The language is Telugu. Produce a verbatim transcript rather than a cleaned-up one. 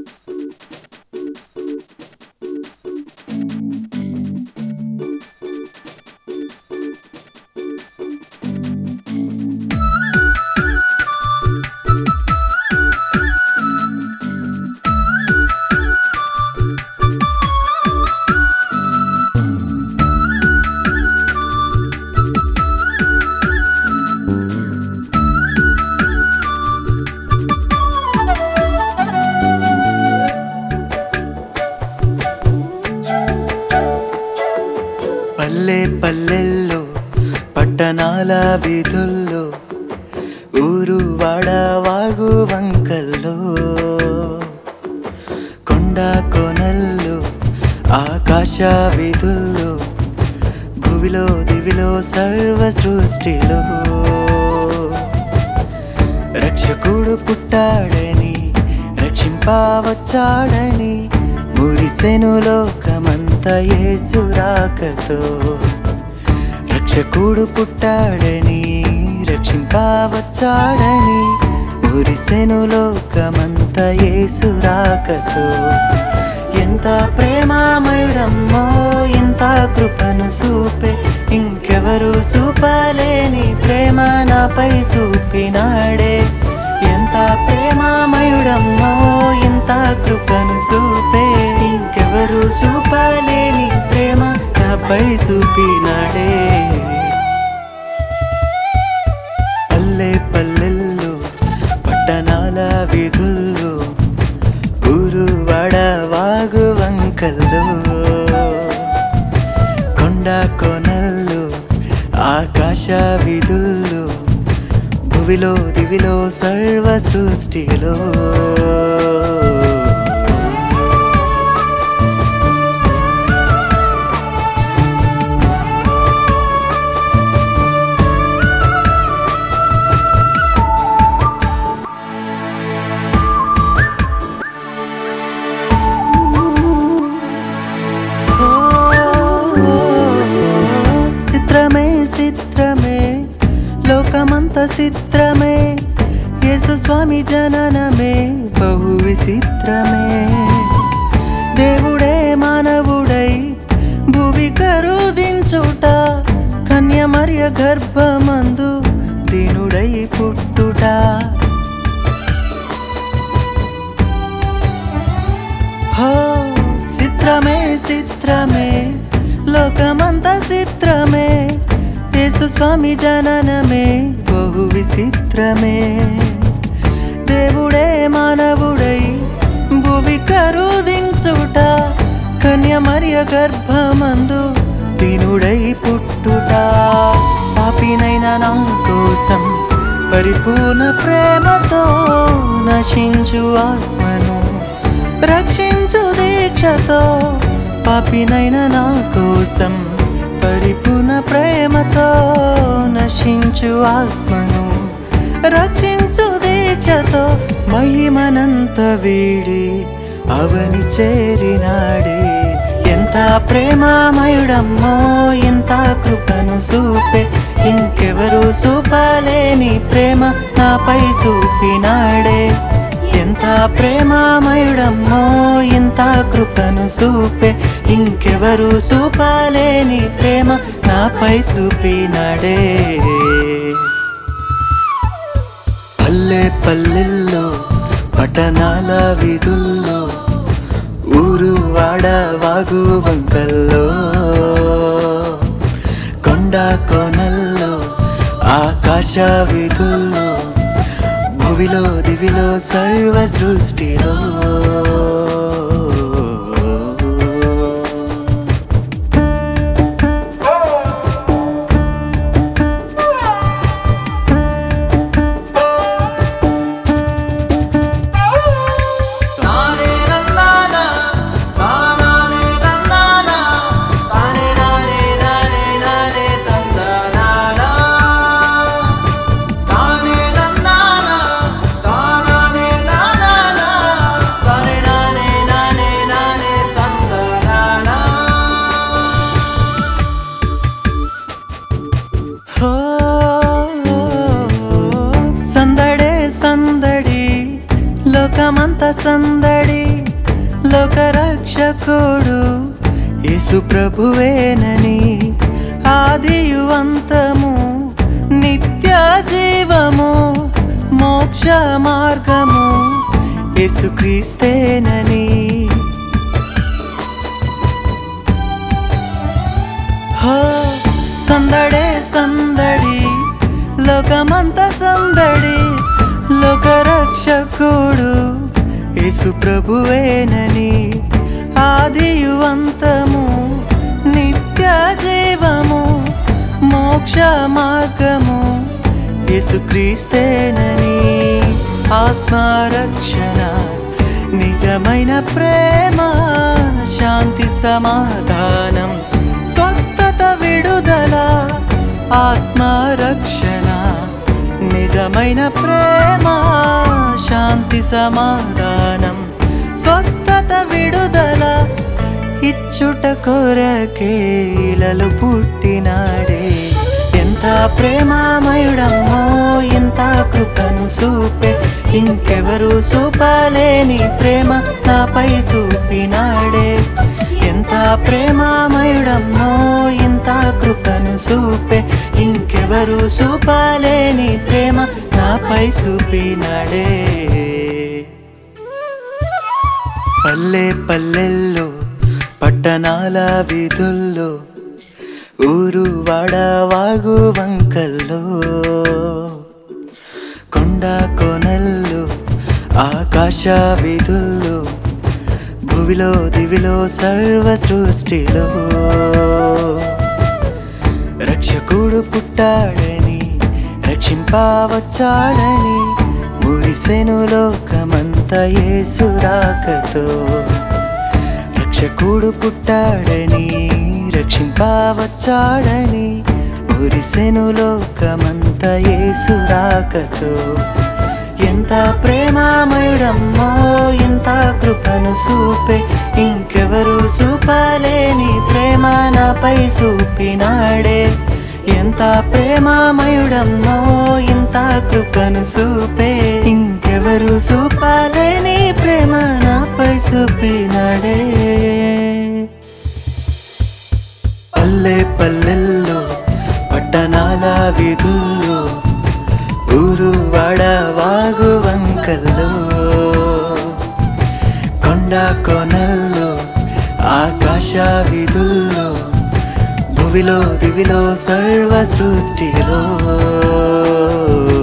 పల్లె పల్లెల్లో పట్టణాల వీధుల్లో ఊరు వాడ వాగు వంకల్లో కొండ కోనల్లో ఆకాశ వీధుల్లో భువిలో దివిలో సర్వ సృష్టిలో రక్షకుడు పుట్టాడని రక్షింపవచ్చాడని మురిసెను లోకమంత యేసు రాకతో. రక్షకుడు పుట్టాడని రక్షింపవచ్చాడని మురిసెను లోకమంత యేసు రాకతో. ఎంత ప్రేమమయుడమ్మో ఇంత కృపను చూపే, ఇంకెవరు చూపలేని ప్రేమ నాపై చూపినాడే. ఎంత ప్రేమమయుడమ్మో ఇంత కృపను చూపే, ఇంకెవరు చూపలేని ప్రేమ నాపై చూపినాడే. పల్లె పల్లెల్లో పట్టణాల వీధుల్లో ఊరు వాడ వాగు వంకల్లో కొండ కోనల్లో ఆకాశ వీధుల్లో భువిలో దివిలో సర్వ సృష్టిలో చిత్రమే చిత్రమే లోకమంత చిత్రమే, యేసు స్వామి జననమే బహు విచిత్రమే. దేవుడే మానవుడై భూమి కరుదించుట, కన్యమర్య గర్భమందు దీనుడై పుట్టుట. హో చిత్రమే చిత్రమే లోకమంత చిత్రమే, యేసు స్వామి జననమే బహు విచిత్రమే. దేవుడే మానవుడై భూమి కరుదించుట, కన్యమర్య గర్భమందు దీనుడై పుట్టుట. పాపినైన నా కోసం పరిపూర్ణ ప్రేమతో నశించు ఆత్మను రక్షించు దీక్షతో. పాపినైన నా కోసం పరిపూర్ణ ప్రేమతో నశించు ఆత్మను రక్షించు దీక్షతో. మహిమనంత వీడి అవని చేరినాడే. ఎంత ప్రేమమయుడమ్మో ఇంత కృపను చూపే, ఇంకెవరు చూపలేని ప్రేమ నాపై చూపినాడే. ఎంత ప్రేమమయుడమ్మో ఇంత కృపను చూపే, ఇంకెవరు చూపలేని ప్రేమ నాపై చూపినాడే. పల్లె పల్లెల్లో పట్టణాల వీధుల్లో ఊరు వాడ వాగు వంకల్లో కొండ కోనల్లో ఆకాశ వీధుల్లో భువిలో దివిలో సర్వ సృష్టిలో లోకమంత సందడి లోకరక్షకుడు యేసు ప్రభువేనని, ఆదియు అంతము నిత్య జీవము మోక్ష మార్గము యేసుక్రీస్తేనని. హో సందడే సందడి లోకమంత సందడి, లోకరక్షకుడు యేసు ప్రభువేనని, ఆదియు అంతము నిత్య జీవము మోక్ష మార్గము యేసుక్రీస్తేనని. ఆత్మరక్షణ నిజమైన ప్రేమ, శాంతి సమాధానం స్వస్థత విడుదల. ఆత్మరక్షణ నిజమైన ప్రేమ, శాంతి సమాధానం స్వస్థత విడుదల. ఇచ్చుట కొరకే ఇలలు పుట్టినాడే, ఎంత ప్రేమమయుడమ్మో ఎంత కృపను చూపే, ఇంకెవరు చూపలేని ప్రేమ నాపై చూపినాడే. ఎంత ప్రేమమయుడమ్మో ఎంత కృపను చూపే, ఇంకెవరు చూపలేని ప్రేమ నాపై చూపినాడే. పల్లె పల్లెల్లో పట్టణాల వీధుల్లో, ఊరు వాడ వాగు వంకల్లో, కొండ కోనల్లో ఆకాశ వీధుల్లో, భువిలో దివిలో సర్వ సృష్టిలో రక్షకుడు పుట్టాడని, రక్షింపవచ్చాడని మురిసెను లోకమంత యేసు రాకతో. రక్షకుడు పుట్టాడని, రక్షింపవచ్చాడని మురిసెను లోకమంత యేసు రాకతో. ఎంత ప్రేమమయుడమ్మో ఎంత కృపను చూపే, ఇంకెవరు చూపలేని ప్రేమ నాపై చూపినాడే. ఎంత ప్రేమమయుడమ్మో ఎంత కృపను చూపే, ఇంకెవరు చూపలేని ప్రేమ నాపై చూపినాడే. పల్లె పల్లెల్లో పట్టణాల వీధుల్లో, ఊరు వాడ వాగు వంకల్లో, కొండ కోనల్లో ఆకాశ వీధుల్లో, భువిలో దివిలో సర్వ సృష్టిలో